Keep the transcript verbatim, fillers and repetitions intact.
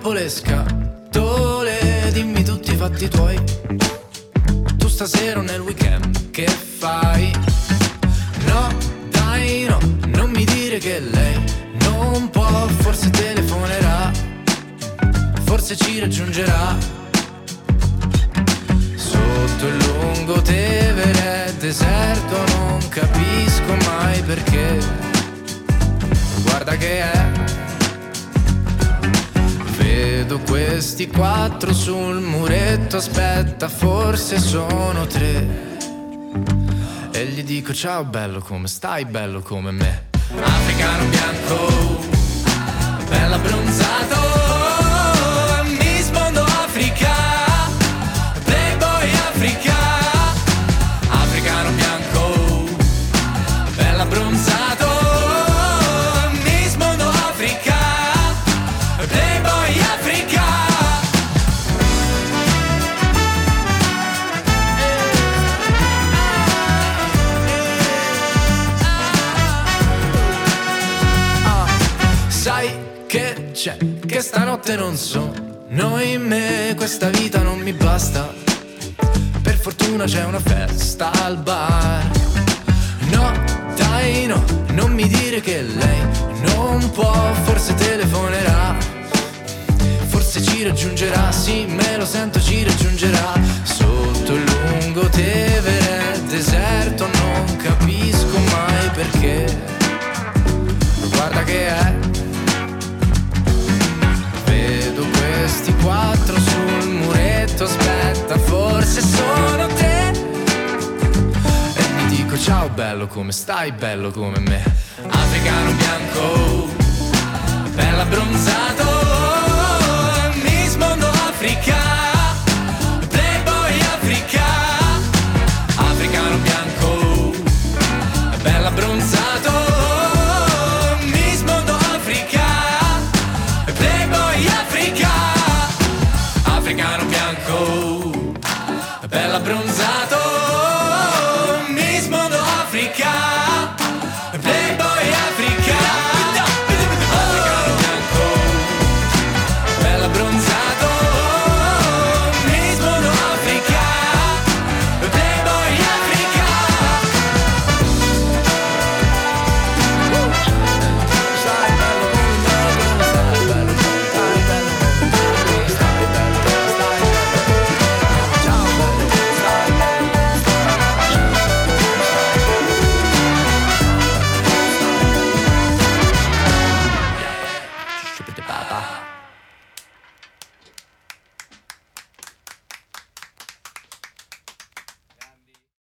rompo le scatole, dimmi tutti i fatti tuoi. Tu stasera o nel weekend che fai? No, dai no, non mi dire che lei non può, forse telefonerà, forse ci raggiungerà. Sotto il lungotevere deserto non capisco mai perché. Guarda che è, vedo questi quattro sul muretto, aspetta forse sono tre. E gli dico ciao bello come stai, bello come me. Africano bianco, bella abbronzato, Miss Mondo Africa, Playboy Africa. Africano bianco, bella abbronzato, Miss Mondo Africa, Playboy Africa. Sai che c'è, che stanotte non sono in me, questa vita non mi basta. Per fortuna c'è una festa al bar. No, dai no, non mi dire che lei non può, forse telefonerà, forse ci raggiungerà, sì me lo sento ci raggiungerà. Sotto il lungotevere deserto non capisco mai perché. Guarda che è, vedo questi quattro sul muretto, aspetta forse sono tre. E mi dico ciao bello come stai, bello come me. Africano bianco, bella abbronzato, Miss Mondo Africa, Playboy Africa. Africano bianco, bella abbronzato, Miss Mondo Africa, Playboy Africa. Africano bianco, bella abbronzato,